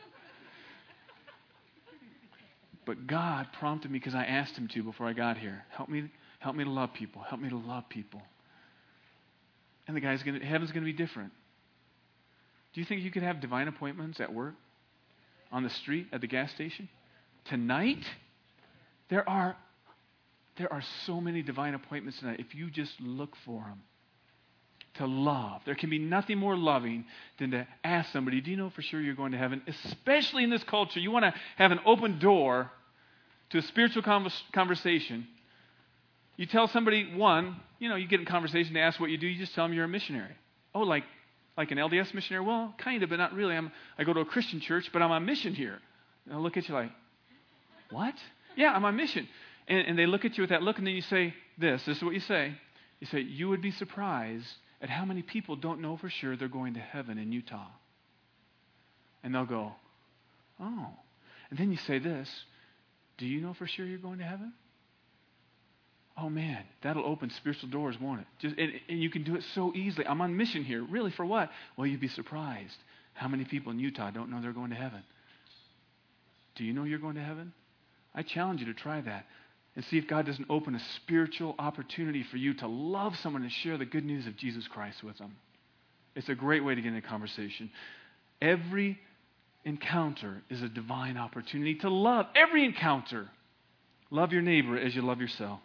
A: But God prompted me because I asked him to before I got here. Help me, help me to love people. Help me to love people. And the guy's going to, heaven's going to be different. Do you think you could have divine appointments at work, on the street, at the gas station? Tonight, there are, there are so many divine appointments tonight if you just look for them. To love. There can be nothing more loving than to ask somebody, "Do you know for sure you're going to heaven?" Especially in this culture. You want to have an open door to a spiritual convers- conversation. You tell somebody, one, you know, you get in conversation to ask what you do, you just tell them you're a missionary. "Oh, like like an L D S missionary?" "Well, kind of, but not really. I'm, I go to a Christian church, but I'm on mission here." And they'll look at you like, "What?" "Yeah, I'm on mission." And, and they look at you with that look, and then you say this. This is what you say. You say, "You would be surprised at how many people don't know for sure they're going to heaven in Utah." And they'll go, "Oh." And then you say this, "Do you know for sure you're going to heaven?" Oh man, that'll open spiritual doors, won't it? Just and, and you can do it so easily. "I'm on mission here." "Really, for what?" "Well, you'd be surprised how many people in Utah don't know they're going to heaven." Do you know you're going to heaven? I challenge you to try that and see if God doesn't open a spiritual opportunity for you to love someone and share the good news of Jesus Christ with them. It's a great way to get in a conversation. Every encounter is a divine opportunity to love. Every encounter. Love your neighbor as you love yourself.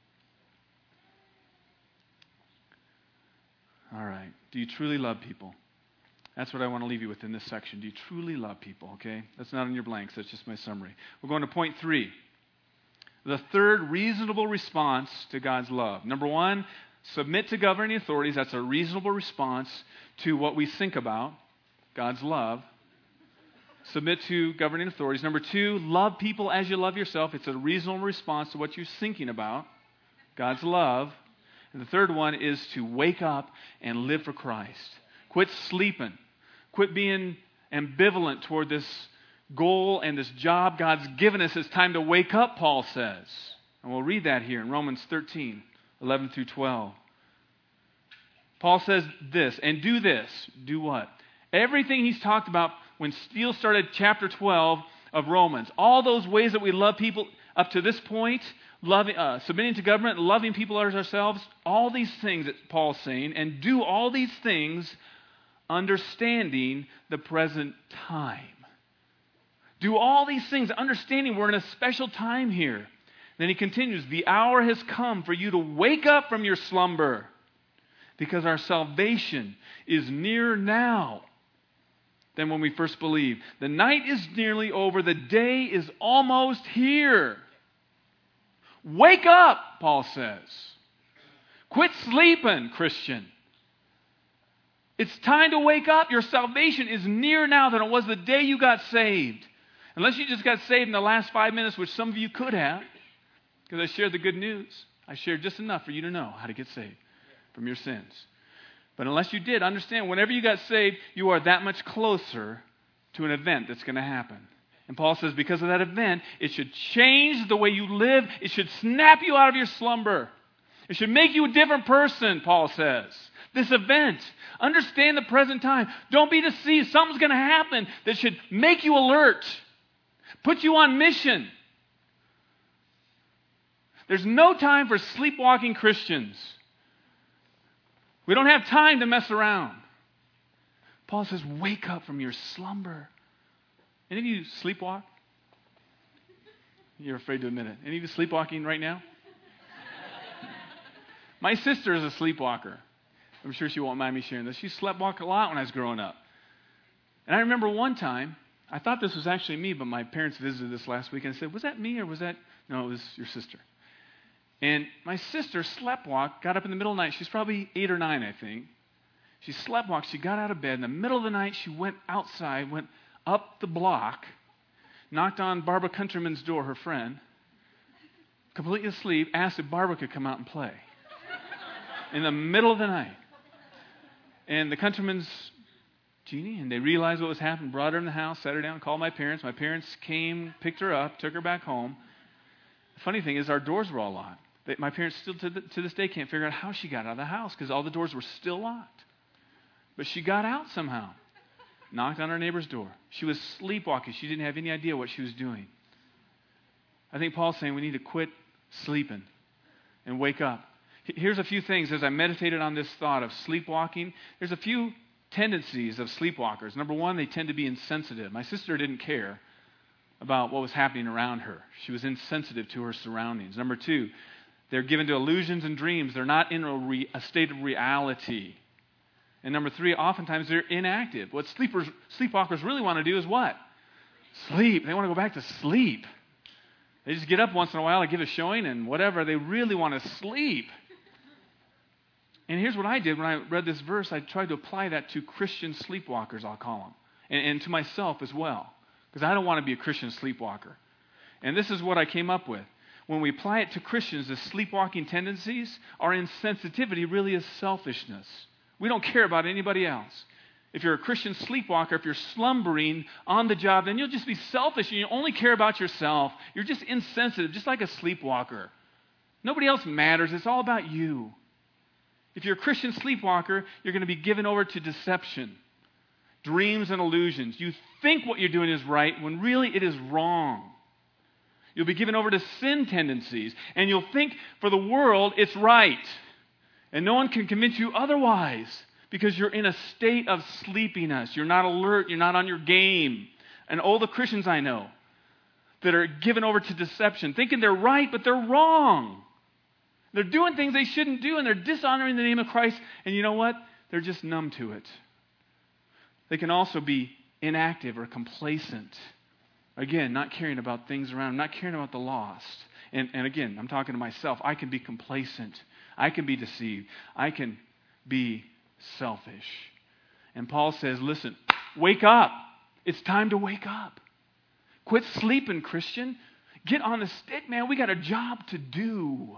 A: All right. Do you truly love people? That's what I want to leave you with in this section. Do you truly love people? Okay? That's not in your blanks. That's just my summary. We're going to point three. The third reasonable response to God's love. Number one, submit to governing authorities. That's a reasonable response to what we think about, God's love. Submit to governing authorities. Number two, love people as you love yourself. It's a reasonable response to what you're thinking about, God's love. And the third one is to wake up and live for Christ. Quit sleeping. Quit being ambivalent toward this goal and this job God's given us. It's time to wake up, Paul says. And we'll read that here in Romans thirteen, eleven through twelve. Paul says this, and do this. Do what? Everything he's talked about when Steele started chapter twelve of Romans. All those ways that we love people up to this point, loving, uh, submitting to government, loving people as ourselves, all these things that Paul's saying, and do all these things understanding the present time. Do all these things, understanding we're in a special time here. Then he continues, the hour has come for you to wake up from your slumber, because our salvation is nearer now than when we first believed. The night is nearly over. The day is almost here. Wake up, Paul says. Quit sleeping, Christian. It's time to wake up. Your salvation is nearer now than it was the day you got saved. Unless you just got saved in the last five minutes, which some of you could have, because I shared the good news. I shared just enough for you to know how to get saved from your sins. But unless you did, understand, whenever you got saved, you are that much closer to an event that's going to happen. And Paul says because of that event, it should change the way you live. It should snap you out of your slumber. It should make you a different person, Paul says. This event. Understand the present time. Don't be deceived. Something's going to happen that should make you alert. Put you on mission. There's no time for sleepwalking Christians. We don't have time to mess around. Paul says, wake up from your slumber. Any of you sleepwalk? You're afraid to admit it. Any of you sleepwalking right now? My sister is a sleepwalker. I'm sure she won't mind me sharing this. She sleptwalked a lot when I was growing up. And I remember one time, I thought this was actually me, but my parents visited this last week and said, was that me or was that? No, it was your sister. And my sister sleptwalked, got up in the middle of the night. She's probably eight or nine, I think. She sleptwalked. She got out of bed. In the middle of the night, she went outside, went up the block, knocked on Barbara Countryman's door, her friend, completely asleep, asked if Barbara could come out and play. In the middle of the night. And the Countryman's Jeannie, and they realized what was happening, brought her in the house, sat her down, called my parents. My parents came, picked her up, took her back home. The funny thing is our doors were all locked. They, my parents still to, the, to this day can't figure out how she got out of the house because all the doors were still locked. But she got out somehow. Knocked on her neighbor's door. She was sleepwalking. She didn't have any idea what she was doing. I think Paul's saying we need to quit sleeping and wake up. Here's a few things as I meditated on this thought of sleepwalking. There's a few tendencies of sleepwalkers. Number one, they tend to be insensitive. My sister didn't care about what was happening around her. She was insensitive to her surroundings. Number two, they're given to illusions and dreams. They're not in a, re, a state of reality. And number three, oftentimes they're inactive. What sleepers, sleepwalkers really want to do is what? Sleep. They want to go back to sleep. They just get up once in a while and give a showing and whatever. They really want to sleep. And here's what I did when I read this verse. I tried to apply that to Christian sleepwalkers, I'll call them, and, and to myself as well, because I don't want to be a Christian sleepwalker. And this is what I came up with. When we apply it to Christians, the sleepwalking tendencies, our insensitivity really is selfishness. We don't care about anybody else. If you're a Christian sleepwalker, if you're slumbering on the job, then you'll just be selfish and you only care about yourself. You're just insensitive, just like a sleepwalker. Nobody else matters. It's all about you. If you're a Christian sleepwalker, you're going to be given over to deception. dreams and illusions. You think what you're doing is right when really it is wrong. You'll be given over to sin tendencies, and you'll think for the world it's right. And no one can convince you otherwise because you're in a state of sleepiness. You're not alert. You're not on your game. And all the Christians I know that are given over to deception, thinking they're right, but they're wrong. They're doing things they shouldn't do, and they're dishonoring the name of Christ. And you know what? They're just numb to it. They can also be inactive or complacent. Again, not caring about things around, not caring about the lost. And, and again, I'm talking to myself. I can be complacent. I can be deceived. I can be selfish. And Paul says, listen, wake up. It's time to wake up. Quit sleeping, Christian. Get on the stick, man. We got a job to do.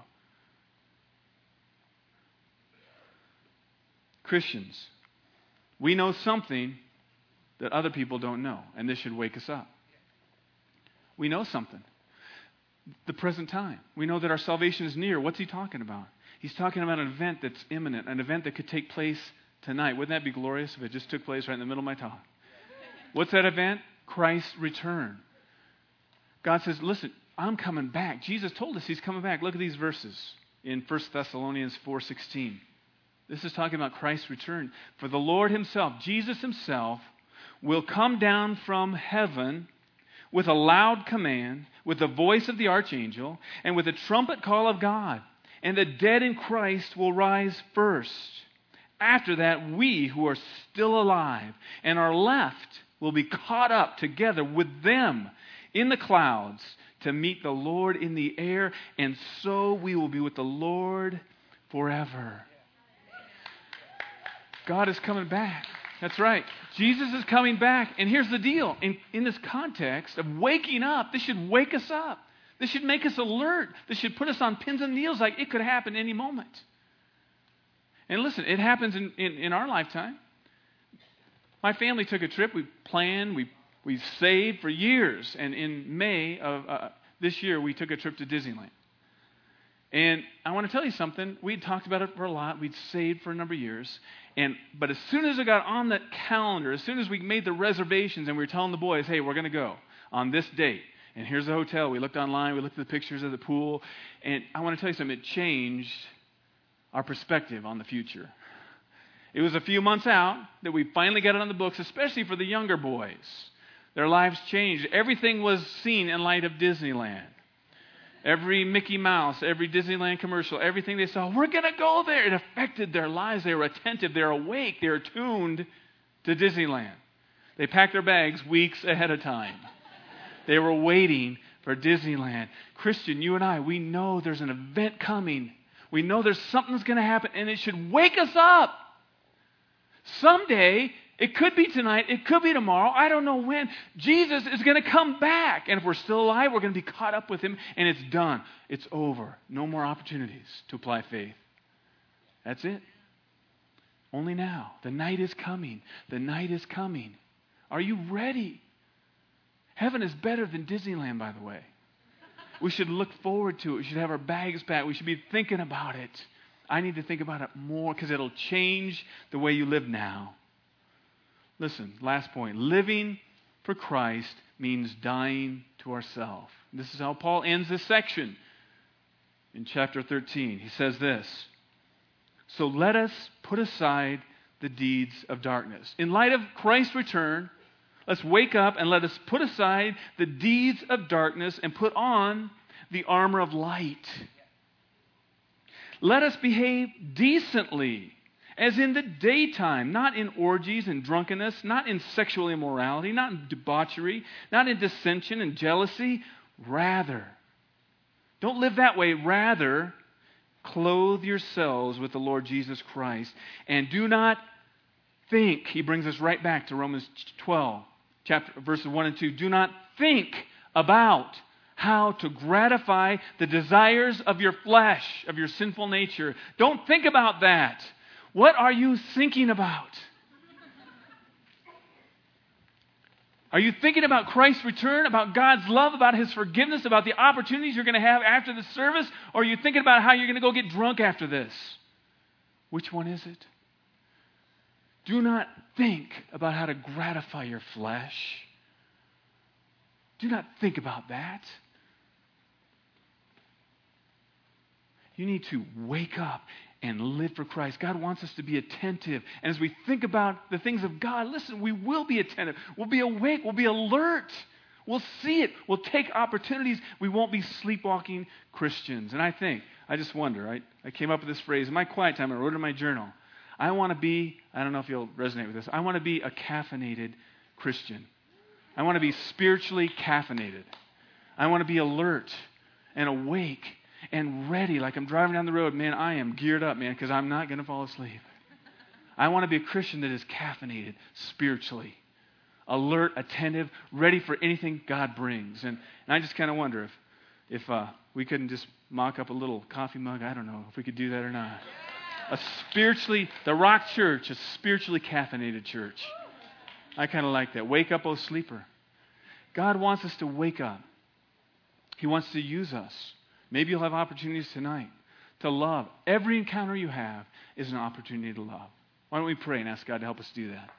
A: Christians, we know something that other people don't know, and this should wake us up. We know something. The present time. We know that our salvation is near. What's he talking about? He's talking about an event that's imminent, an event that could take place tonight. Wouldn't that be glorious if it just took place right in the middle of my talk? What's that event? Christ's return. God says, listen, I'm coming back. Jesus told us he's coming back. Look at these verses in First Thessalonians four sixteen. This is talking about Christ's return. For the Lord himself, Jesus himself, will come down from heaven with a loud command, with the voice of the archangel, and with a trumpet call of God. And the dead in Christ will rise first. After that, we who are still alive and are left will be caught up together with them in the clouds to meet the Lord in the air, and so we will be with the Lord forever. God is coming back. That's right. Jesus is coming back. And here's the deal. In, in this context of waking up, this should wake us up. This should make us alert. This should put us on pins and needles like it could happen any moment. And listen, it happens in, in, in our lifetime. My family took a trip. We planned. We, we saved for years. And in May of uh, this year, we took a trip to Disneyland. And I want to tell you something. We'd talked about it for a lot. We'd saved for a number of years. And But as soon as it got on the calendar, as soon as we made the reservations and we were telling the boys, hey, we're going to go on this date. And here's the hotel. We looked online. We looked at the pictures of the pool. And I want to tell you something. It changed our perspective on the future. It was a few months out that we finally got it on the books, especially for the younger boys. Their lives changed. Everything was seen in light of Disneyland. Every Mickey Mouse, every Disneyland commercial, everything they saw, we're going to go there. It affected their lives. They were attentive. They were awake. They were tuned to Disneyland. They packed their bags weeks ahead of time. They were waiting for Disneyland. Christian, you and I, we know there's an event coming. We know there's something that's going to happen, and it should wake us up. Someday, it could be tonight, it could be tomorrow, I don't know when, Jesus is going to come back. And if we're still alive, we're going to be caught up with him, and it's done. It's over. No more opportunities to apply faith. That's it. Only now. The night is coming. The night is coming. Are you ready? Heaven is better than Disneyland, by the way. We should look forward to it. We should have our bags packed. We should be thinking about it. I need to think about it more because it'll change the way you live now. Listen, last point. Living for Christ means dying to ourselves. This is how Paul ends this section in chapter thirteen. He says this, so let us put aside the deeds of darkness. In light of Christ's return, let's wake up and let us put aside the deeds of darkness and put on the armor of light. Let us behave decently, as in the daytime, not in orgies and drunkenness, not in sexual immorality, not in debauchery, not in dissension and jealousy. Rather, don't live that way. Rather, clothe yourselves with the Lord Jesus Christ. And do not think, he brings us right back to Romans twelve, chapter, verses one and two. Do not think about how to gratify the desires of your flesh, of your sinful nature. Don't think about that. What are you thinking about? Are you thinking about Christ's return, about God's love, about his forgiveness, about the opportunities you're going to have after the service? Or are you thinking about how you're going to go get drunk after this? Which one is it? Do not think about how to gratify your flesh. Do not think about that. You need to wake up and live for Christ. God wants us to be attentive. And as we think about the things of God, listen, we will be attentive. We'll be awake. We'll be alert. We'll see it. We'll take opportunities. We won't be sleepwalking Christians. And I think, I just wonder, I, I came up with this phrase in my quiet time. I wrote it in my journal. I want to be, I don't know if you'll resonate with this, I want to be a caffeinated Christian. I want to be spiritually caffeinated. I want to be alert and awake and ready. Like I'm driving down the road, man, I am geared up, man, because I'm not going to fall asleep. I want to be a Christian that is caffeinated spiritually. Alert, attentive, ready for anything God brings. And, and I just kind of wonder if, if uh, we couldn't just mock up a little coffee mug. I don't know if we could do that or not. A spiritually, the Rock Church, a spiritually caffeinated church. I kind of like that. Wake up, O sleeper. God wants us to wake up. He wants to use us. Maybe you'll have opportunities tonight to love. Every encounter you have is an opportunity to love. Why don't we pray and ask God to help us do that?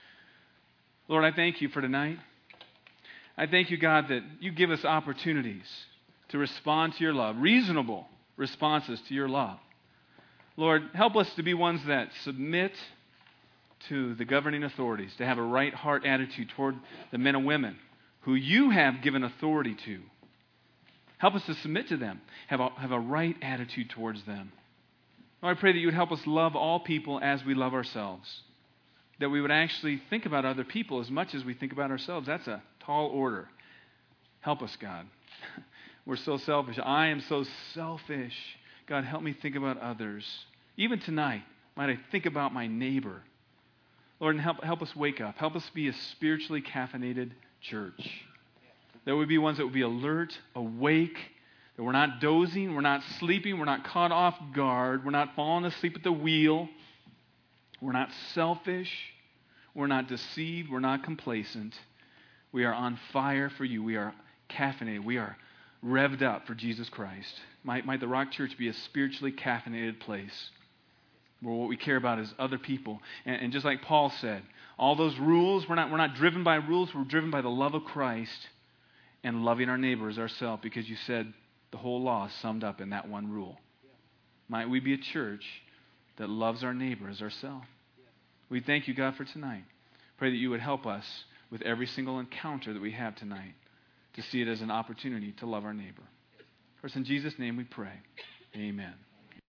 A: Lord, I thank you for tonight. I thank you, God, that you give us opportunities to respond to your love, reasonable responses to your love. Lord, help us to be ones that submit to the governing authorities, to have a right heart attitude toward the men and women who you have given authority to. Help us to submit to them, have a, have a right attitude towards them. Lord, I pray that you would help us love all people as we love ourselves, that we would actually think about other people as much as we think about ourselves. That's a tall order. Help us, God. We're so selfish. I am so selfish. God, help me think about others. Even tonight, might I think about my neighbor. Lord, and help, help us wake up. Help us be a spiritually caffeinated church. That we be ones that would be alert, awake, that we're not dozing, we're not sleeping, we're not caught off guard, we're not falling asleep at the wheel, we're not selfish, we're not deceived, we're not complacent. We are on fire for you. We are caffeinated. We are revved up for Jesus Christ. Might, might the Rock Church be a spiritually caffeinated place where what we care about is other people. And, and just like Paul said, all those rules, we're not, we're not driven by rules, we're driven by the love of Christ and loving our neighbor as ourselves, because you said the whole law is summed up in that one rule. Might we be a church that loves our neighbor as ourselves. We thank you, God, for tonight. Pray that you would help us with every single encounter that we have tonight to see it as an opportunity to love our neighbor. First, in Jesus' name we pray. Amen.